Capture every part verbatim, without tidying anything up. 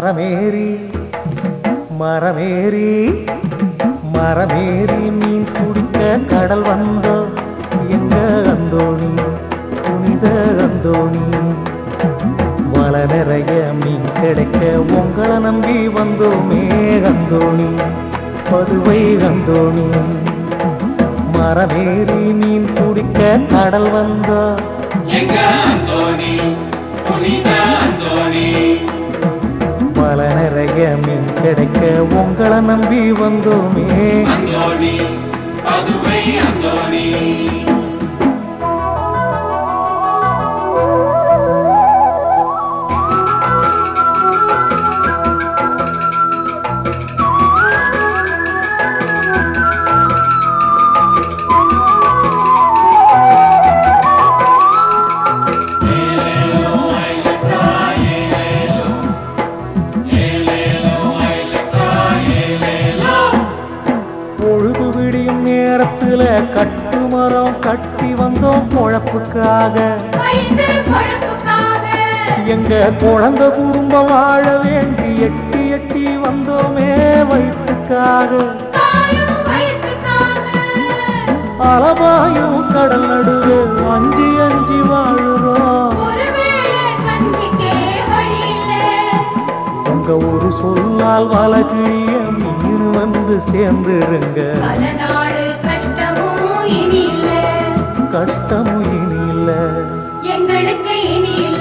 மரமேறி மரமேறி மரமேறி மீன் குடிக்க கடல் வந்தோ எங்க அந்தோணி புனித அந்தோணி. வலை நிறைய மீன் கிடைக்க உங்களை நம்பி வந்தோமே அந்தோணி பதுவை அந்தோணி. மரமேறி மீன் குடிக்க கடல் வந்தோ எங்க அந்தோணி புனித அந்தோணி. வலை நிறைய மீன் கிடைக்க உங்களை நம்பி வந்தோமே அந்தோணி பதுவை அந்தோணி. பொழுது விடியும் நேரத்துல கட்டு மரம் கட்டி வந்தோம் பொழப்புக்காக. எங்க குழந்தை குடும்பம் வாழ வேண்டி எட்டி எட்டி வந்தோமே வயிற்றுக்காக. அலபாயும் கடல் நடுவே அஞ்சி அஞ்சி வாழுறோம். உங்க ஒரு சொல்லால் வலகிழிய மீன் வந்து சேர்ந்துருங்க. கஷ்டமும் இனி இல்ல எங்களுக்கு இனி இல்ல.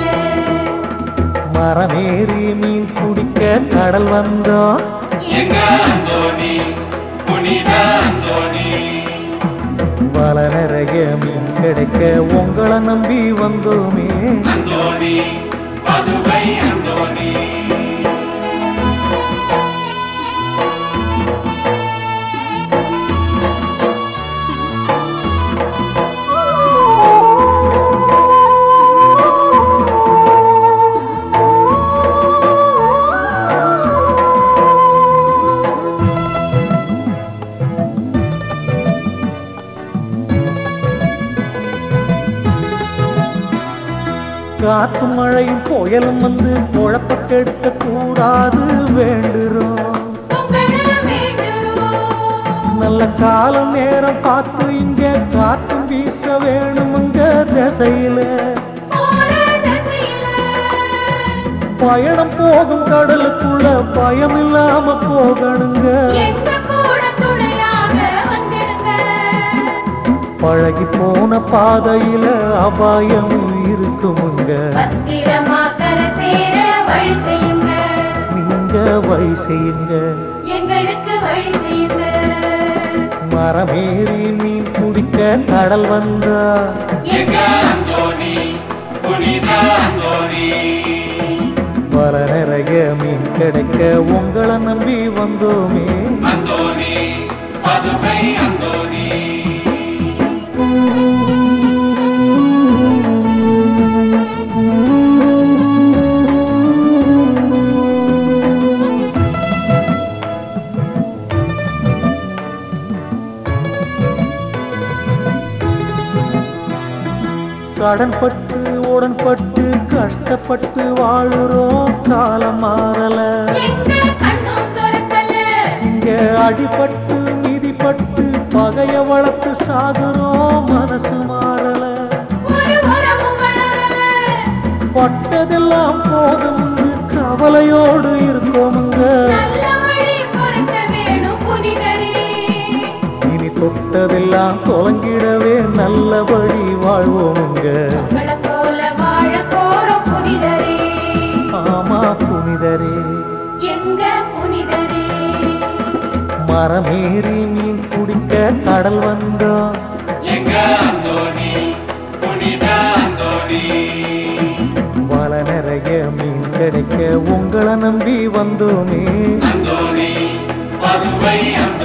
மரமேறி மீன் குடிக்க கடல் வந்தோம் எங்க அந்தோணி புனித அந்தோணி. வலை நிறைய மீன் கிடைக்க உங்களை நம்பி வந்தோமே அந்தோணி பதுவை அந்தோணி. காத்து மழையும் புயலும் வந்து பொழப்ப கெடுக்க கூடாது வேண்டுறோம். நல்ல காலம் நேரம் பார்த்து இங்க காத்தும் வீச வேணுமுங்க திசையில. பயணம் போகும் கடலுக்குள்ள பயம் இல்லாம போகணுங்க. பழகி போன பாதையில அபாயம் இருக்குமுங்க. நீங்க வழி செய்யுங்க எங்களுக்கு வழி செய்யுங்க. மரமேறி மீன் குடிக்க கடல் வந்தா எங்க அந்தோணி புனித அந்தோணி. வலை நிறைய மீன் கிடைக்க உங்களை நம்பி வந்தோமே அந்தோணி பதுவை அந்தோணி. கடன்பட்டு உடன்பட்டு கஷ்டப்பட்டு வாழுறோம் காலம் மாறல. இங்க அடிபட்டு மிதிப்பட்டு பகைய வளர்த்து சாகுறோம் மனசு மாறல. பட்டதெல்லாம் போதும் கவலையோடு இருக்கோமுங்க. இனி தொட்டதெல்லாம் தொலைங்கிடவே நல்லபடி வாழ்வோமுங்க. ஆமா புனிதரே எங்க புனிதரே. மரமேறி மீன் குடிக்க கடல் வந்தோம் எங்க அந்தோணி புனித அந்தோணி. வலை நிறைய மீன் கிடைக்க உங்களை நம்பி வந்தோமே அந்தோணி பதுவை.